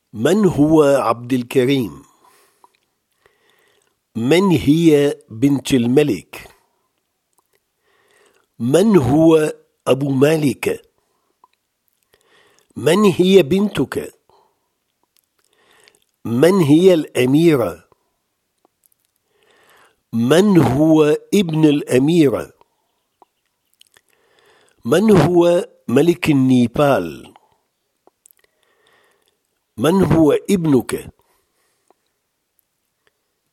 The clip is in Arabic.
من هو عبد الكريم؟ من هي بنت الملك؟ من هو أبو مالك؟ من هي بنتك؟ من هي الأميرة؟ من هو ابن الأميرة؟ من هو ملك النيبال؟ من هو ابنك؟